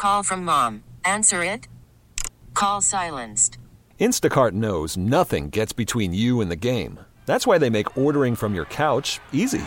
Call from mom. Answer it. Call silenced. Instacart knows nothing gets between you and the game. That's why they make ordering from your couch easy.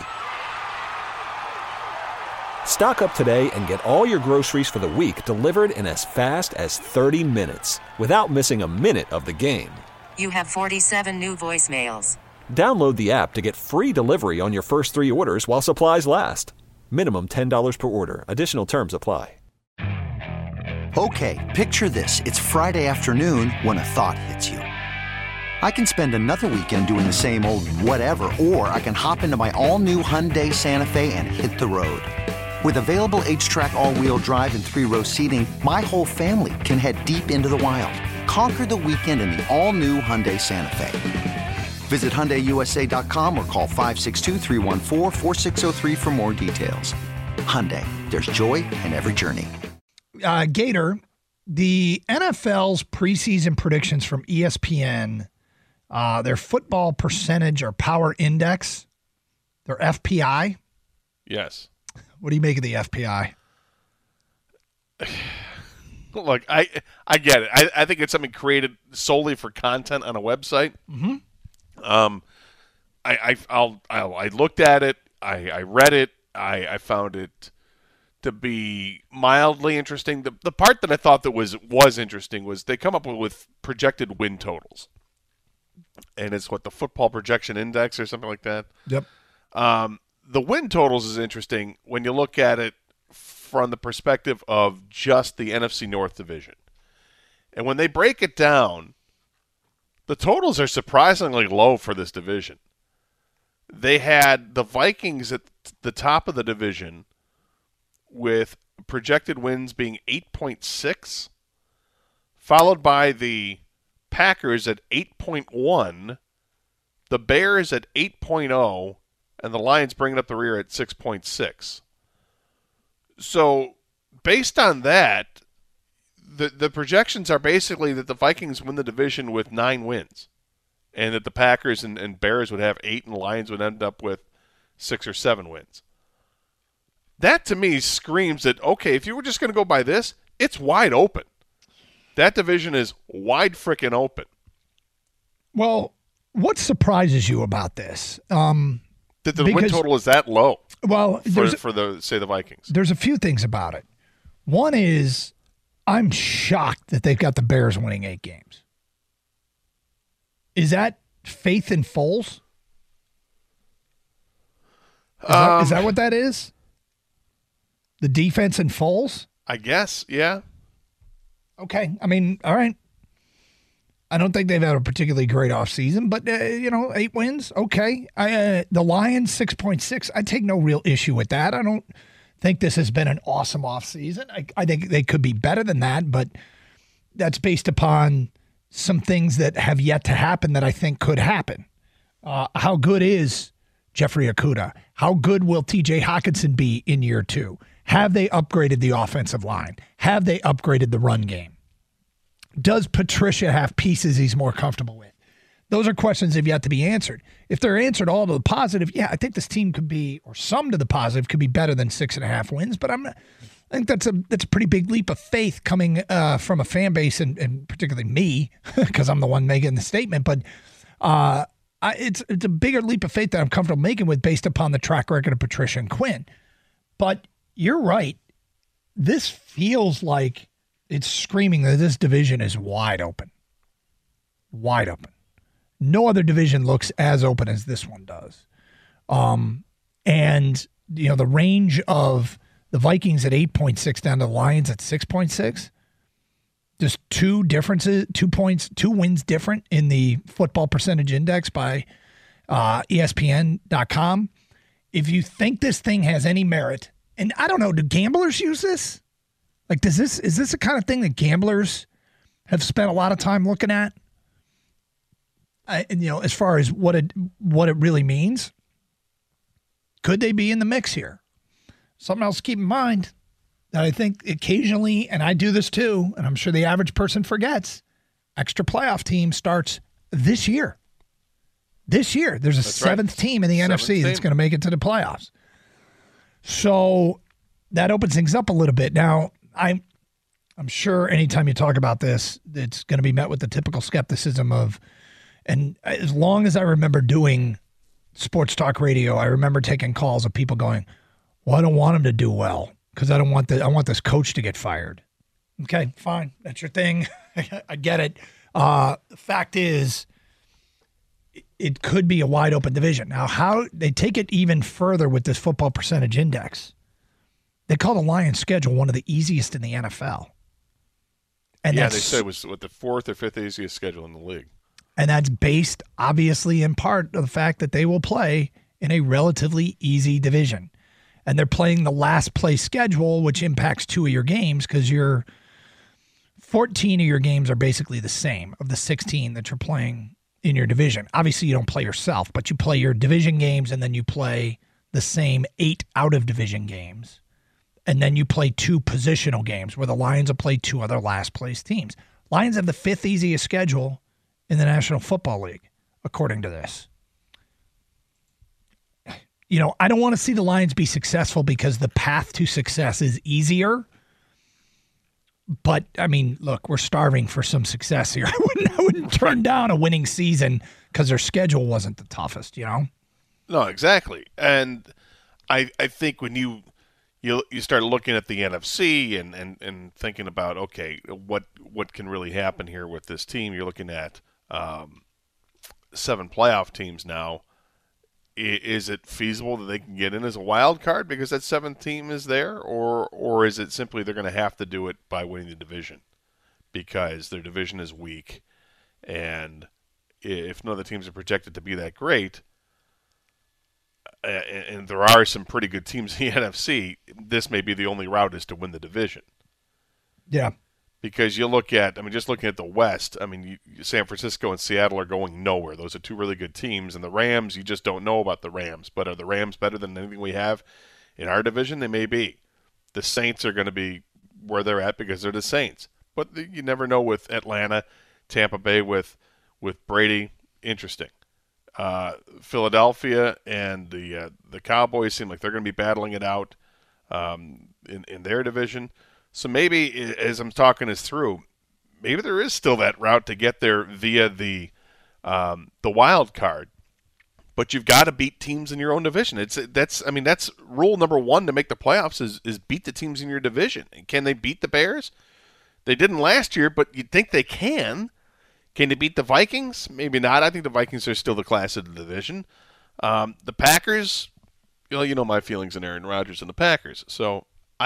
Stock up today and get all your groceries for the week delivered in as fast as 30 minutes without missing a minute of the game. You have 47 new voicemails. Download the app to get free delivery on your first 3 orders while supplies last. Minimum $10 per order. Additional terms apply. Okay, picture this. It's Friday afternoon when a thought hits you. I can spend another weekend doing the same old whatever, or I can hop into my all-new Hyundai Santa Fe and hit the road. With available H-Track all-wheel drive and 3-row seating, my whole family can head deep into the wild. Conquer the weekend in the all-new Hyundai Santa Fe. Visit HyundaiUSA.com or call 562-314-4603 for more details. Hyundai, there's joy in every journey. Gator, the NFL's preseason predictions from ESPN, their football percentage or power index, their FPI. Yes. What do you make of the FPI? Look, I get it. I think it's something created solely for content on a website. Mm-hmm. I looked at it. I read it. I found it to be mildly interesting. The part that I thought that was interesting was they come up with projected win totals, and it's what the Football Projection Index or something like that. Yep. The win totals is interesting when you look at it from the perspective of just the NFC North division, and when they break it down, the totals are surprisingly low for this division. They had the Vikings at the top of the division with projected wins being 8.6, followed by the Packers at 8.1, the Bears at 8.0, and the Lions bringing up the rear at 6.6. So, based on that, the projections are basically that the Vikings win the division with 9 wins, and that the Packers and Bears would have 8, and the Lions would end up with 6 or 7 wins. That, to me, screams that, okay, if you were just going to go by this, it's wide open. That division is wide frickin' open. Well, what surprises you about this? That the win total is that low. Well, for the Vikings. There's a few things about it. One is I'm shocked that they've got the Bears winning 8 games. Is that faith in Foles? Is that what that is? The defense in Foles? I guess, yeah. Okay. I mean, all right. I don't think they've had a particularly great offseason, but, 8 wins, okay. The Lions, 6.6. I take no real issue with that. I don't think this has been an awesome offseason. I think they could be better than that, but that's based upon some things that have yet to happen that I think could happen. How good is Jeffrey Okudah? How good will TJ Hockenson be in year 2? Have they upgraded the offensive line? Have they upgraded the run game? Does Patricia have pieces he's more comfortable with? Those are questions that have yet to be answered. If they're answered all to the positive, yeah, I think this team could be, or some to the positive, could be better than 6.5 wins. But I think that's a pretty big leap of faith coming from a fan base, and particularly me, because I'm the one making the statement. But it's a bigger leap of faith that I'm comfortable making with based upon the track record of Patricia and Quinn. But you're right. This feels like it's screaming that this division is wide open. Wide open. No other division looks as open as this one does. And, the range of the Vikings at 8.6 down to the Lions at 6.6, just 2 differences, 2 points, 2 wins different in the football percentage index by ESPN.com. If you think this thing has any merit, and I don't know, do gamblers use this? Like, is this the kind of thing that gamblers have spent a lot of time looking at? As far as what it really means, could they be in the mix here? Something else to keep in mind that I think occasionally, and I do this too, and I'm sure the average person forgets, extra playoff team starts this year. This year, there's a 7th team in the NFC that's going to make it to the playoffs. So that opens things up a little bit. Now, I'm sure anytime you talk about this, it's going to be met with the typical skepticism of, and as long as I remember doing sports talk radio, I remember taking calls of people going, well, I don't want him to do well because I want this coach to get fired. Okay, fine. That's your thing. I get it. The fact is, it could be a wide open division. Now, how they take it even further with this football percentage index, they call the Lions schedule one of the easiest in the NFL. And they said it was the fourth or fifth easiest schedule in the league. And that's based, obviously, in part of the fact that they will play in a relatively easy division. And they're playing the last place schedule, which impacts 2 of your games because 14 of your games are basically the same of the 16 that you're playing in your division. Obviously, you don't play yourself, but you play your division games and then you play the same 8 out-of-division games. And then you play 2 positional games where the Lions will play 2 other last-place teams. Lions have the 5th easiest schedule in the National Football League, according to this. You know, I don't want to see the Lions be successful because the path to success is easier. But, I mean, look, we're starving for some success here. I wouldn't turn down a winning season because their schedule wasn't the toughest, you know? No, exactly. And I think when you start looking at the NFC and thinking about, okay, what can really happen here with this team, you're looking at 7 playoff teams now. Is it feasible that they can get in as a wild card because that 7th team is there, or is it simply they're going to have to do it by winning the division because their division is weak, and if none of the teams are projected to be that great, and there are some pretty good teams in the NFC, this may be the only route is to win the division. Yeah. Because you look at, just looking at the West, San Francisco and Seattle are going nowhere. Those are 2 really good teams. And the Rams, you just don't know about the Rams. But are the Rams better than anything we have in our division? They may be. The Saints are going to be where they're at because they're the Saints. But you never know with Atlanta, Tampa Bay with Brady. Interesting. Philadelphia and the Cowboys seem like they're going to be battling it out in their division. So maybe, as I'm talking this through, maybe there is still that route to get there via the wild card, but you've got to beat teams in your own division. That's rule number 1 to make the playoffs is beat the teams in your division. And can they beat the Bears? They didn't last year, but you'd think they can. Can they beat the Vikings? Maybe not. I think the Vikings are still the class of the division. The Packers, you know my feelings on Aaron Rodgers and the Packers. So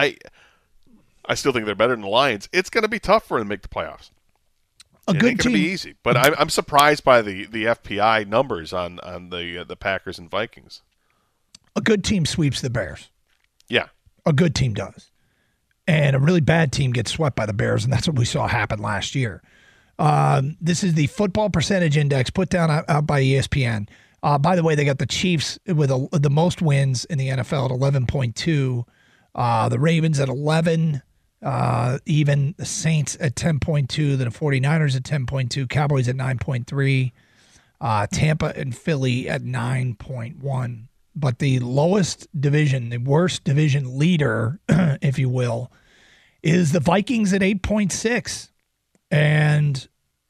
I still think they're better than the Lions. It's going to be tough for them to make the playoffs. It ain't going to be easy. But I'm surprised by the FPI numbers on the Packers and Vikings. A good team sweeps the Bears. Yeah. A good team does. And a really bad team gets swept by the Bears, and that's what we saw happen last year. This is the football percentage index put down out by ESPN. By the way, they got the Chiefs with the most wins in the NFL at 11.2. The Ravens at 11. Even the Saints at 10.2, the 49ers at 10.2, Cowboys at 9.3, Tampa and Philly at 9.1. But the lowest division, the worst division leader, if you will, is the Vikings at 8.6. And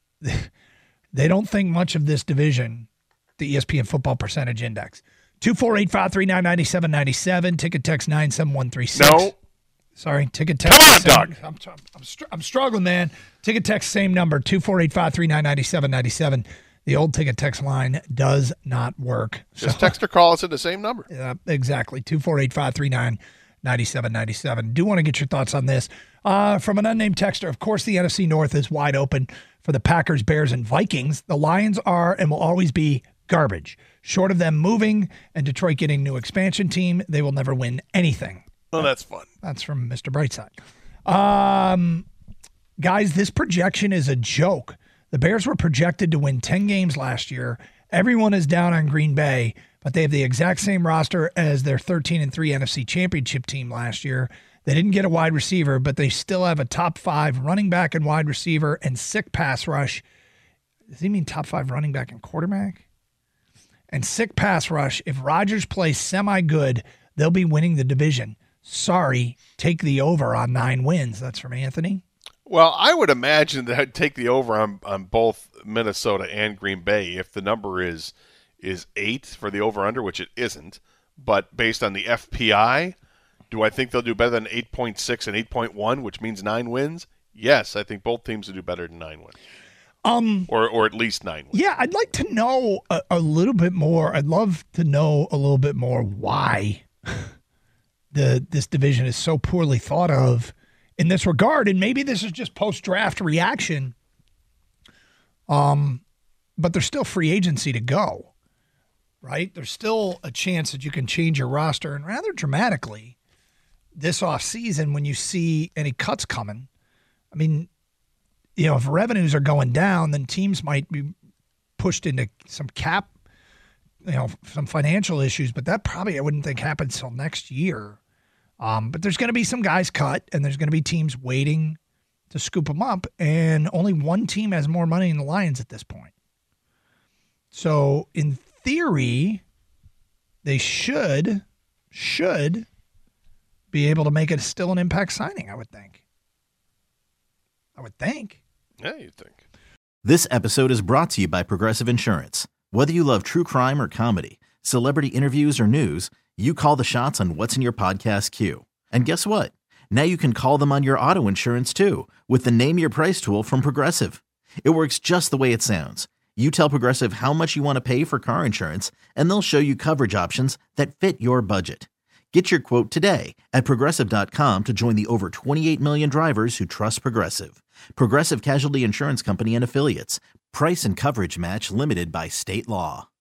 they don't think much of this division, the ESPN Football Percentage Index. 248-539-9797, ticket text 97136. No. Sorry, ticket text. Come on, Doug. I'm struggling, man. Ticket text, same number, 248-539-9797. The old ticket text line does not work. Just text or call us at the same number. Yeah, exactly, 248-539-9797. Do want to get your thoughts on this. From an unnamed texter, of course, the NFC North is wide open for the Packers, Bears, and Vikings. The Lions are and will always be garbage. Short of them moving and Detroit getting a new expansion team, they will never win anything. Well, that's fun. That's from Mr. Brightside. Guys, this projection is a joke. The Bears were projected to win 10 games last year. Everyone is down on Green Bay, but they have the exact same roster as their 13-3 NFC Championship team last year. They didn't get a wide receiver, but they still have a top 5 running back and wide receiver and sick pass rush. Does he mean top 5 running back and quarterback? And sick pass rush. If Rodgers plays semi-good, they'll be winning the division. Sorry, take the over on 9 wins. That's from Anthony. Well, I would imagine that I'd take the over on both Minnesota and Green Bay if the number is 8 for the over-under, which it isn't. But based on the FPI, do I think they'll do better than 8.6 and 8.1, which means 9 wins? Yes, I think both teams will do better than 9 wins. Or at least 9 wins. Yeah, I'd like to know a little bit more. I'd love to know a little bit more why this division is so poorly thought of in this regard. And maybe this is just post-draft reaction. But there's still free agency to go, right? There's still a chance that you can change your roster, and rather dramatically this offseason when you see any cuts coming. I mean, you know, if revenues are going down, then teams might be pushed into some cap, you know, some financial issues, but that probably I wouldn't think happens till next year. But there's going to be some guys cut, and there's going to be teams waiting to scoop them up, and only one team has more money than the Lions at this point. So in theory, they should be able to make it still an impact signing, I would think. Yeah, you'd think. This episode is brought to you by Progressive Insurance. Whether you love true crime or comedy, celebrity interviews or news, you call the shots on what's in your podcast queue. And guess what? Now you can call them on your auto insurance too with the Name Your Price tool from Progressive. It works just the way it sounds. You tell Progressive how much you want to pay for car insurance, and they'll show you coverage options that fit your budget. Get your quote today at Progressive.com to join the over 28 million drivers who trust Progressive. Progressive Casualty Insurance Company and Affiliates. Price and coverage match limited by state law.